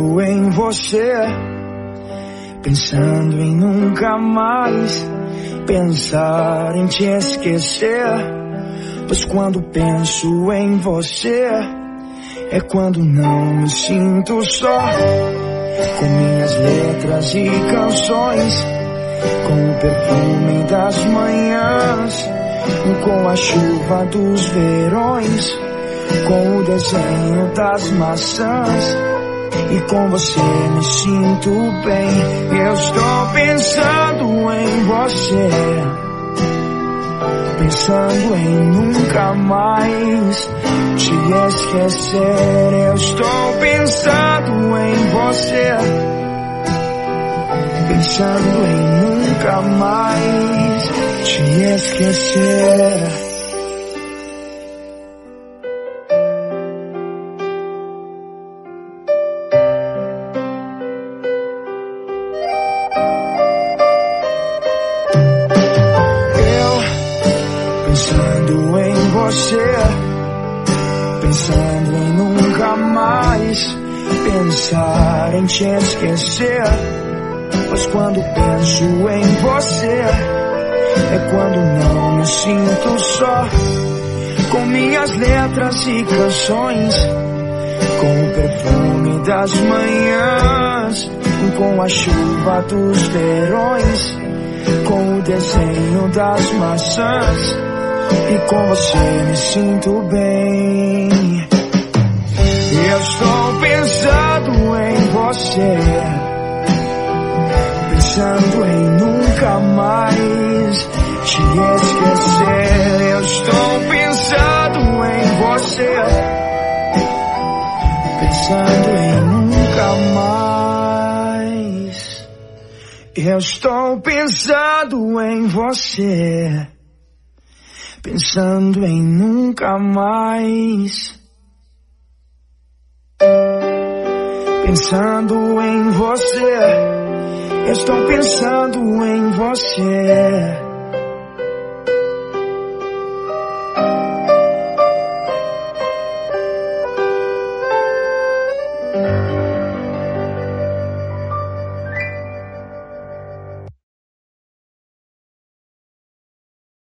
Pensando em você, pensando em nunca mais pensar em te esquecer. Pois quando penso em você, é quando não me sinto só. Com minhas letras e canções, com o perfume das manhãs, com a chuva dos verões, com o desenho das maçãs. E com você me sinto bem. Eu estou pensando em você, pensando em nunca mais te esquecer. Eu estou pensando em você, pensando em nunca mais te esquecer. Pensando em você, pensando em nunca mais pensar em te esquecer. Pois quando penso em você, é quando não me sinto só. Com minhas letras e canções, com o perfume das manhãs, com a chuva dos verões, com o desenho das maçãs. E com você me sinto bem. Eu estou pensando em você, pensando em nunca mais te esquecer. Eu estou pensando em você, pensando em nunca mais. Eu estou pensando em você, pensando em nunca mais. Pensando em você, eu estou pensando em você.